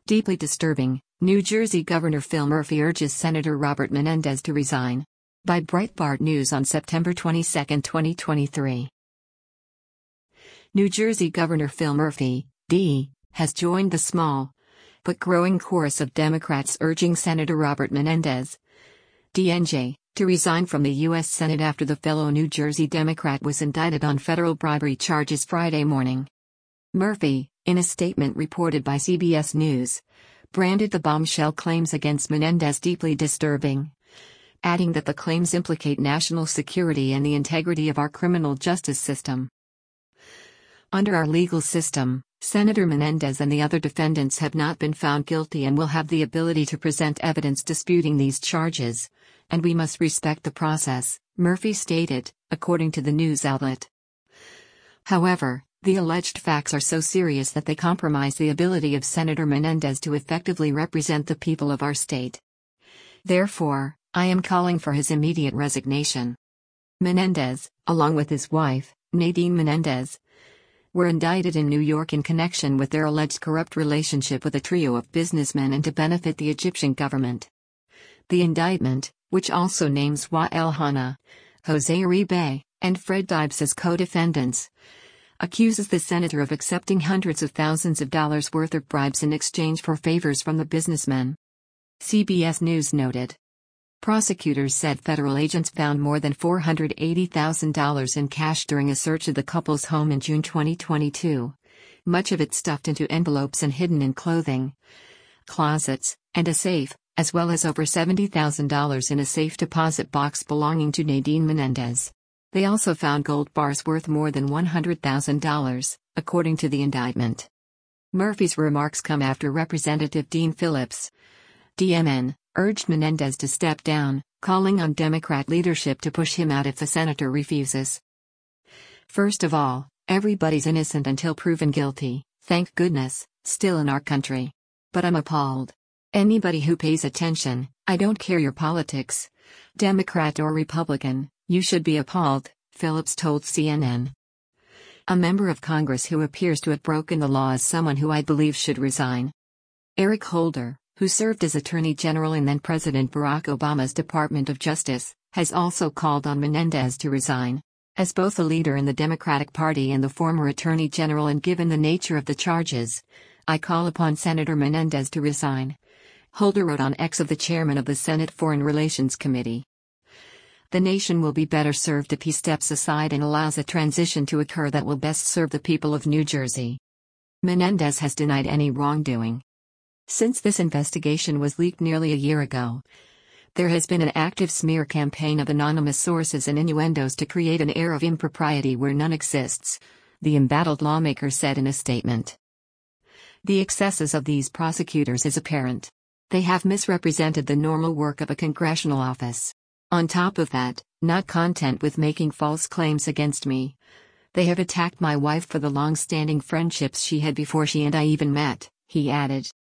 Deeply disturbing, New Jersey Governor Phil Murphy urges Senator Robert Menendez to resign. By Breitbart News on September 22, 2023. New Jersey Governor Phil Murphy, D., has joined the small but growing chorus of Democrats urging Senator Robert Menendez, DNJ, to resign from the U.S. Senate after the fellow New Jersey Democrat was indicted on federal bribery charges Friday morning. Murphy, in a statement reported by CBS News, branded the bombshell claims against Menendez deeply disturbing, adding that the claims implicate national security and the integrity of our criminal justice system. Under our legal system, Senator Menendez and the other defendants have not been found guilty and will have the ability to present evidence disputing these charges, and we must respect the process, Murphy stated, according to the news outlet. However, the alleged facts are so serious that they compromise the ability of Senator Menendez to effectively represent the people of our state. Therefore, I am calling for his immediate resignation. Menendez, along with his wife, Nadine Menendez, were indicted in New York in connection with their alleged corrupt relationship with a trio of businessmen and to benefit the Egyptian government. The indictment, which also names Wael Hana, Jose Uribe, and Fred Dybs as co-defendants, accuses the senator of accepting hundreds of thousands of dollars worth of bribes in exchange for favors from the businessmen. CBS News noted. Prosecutors said federal agents found more than $480,000 in cash during a search of the couple's home in June 2022, much of it stuffed into envelopes and hidden in clothing, closets, and a safe, as well as over $70,000 in a safe deposit box belonging to Nadine Menendez. They also found gold bars worth more than $100,000, according to the indictment. Murphy's remarks come after Representative Dean Phillips, DMN, urged Menendez to step down, calling on Democrat leadership to push him out if the senator refuses. First of all, everybody's innocent until proven guilty, thank goodness, still in our country. But I'm appalled. Anybody who pays attention, I don't care your politics, Democrat or Republican, you should be appalled, Phillips told CNN. A member of Congress who appears to have broken the law is someone who I believe should resign. Eric Holder, who served as Attorney General in then-President Barack Obama's Department of Justice, has also called on Menendez to resign. As both a leader in the Democratic Party and the former Attorney General and given the nature of the charges, I call upon Senator Menendez to resign, Holder wrote on X of the chairman of the Senate Foreign Relations Committee. The nation will be better served if he steps aside and allows a transition to occur that will best serve the people of New Jersey. Menendez has denied any wrongdoing. Since this investigation was leaked nearly a year ago, there has been an active smear campaign of anonymous sources and innuendos to create an air of impropriety where none exists, the embattled lawmaker said in a statement. The excesses of these prosecutors is apparent. They have misrepresented the normal work of a congressional office. On top of that, not content with making false claims against me, they have attacked my wife for the long-standing friendships she had before she and I even met, he added.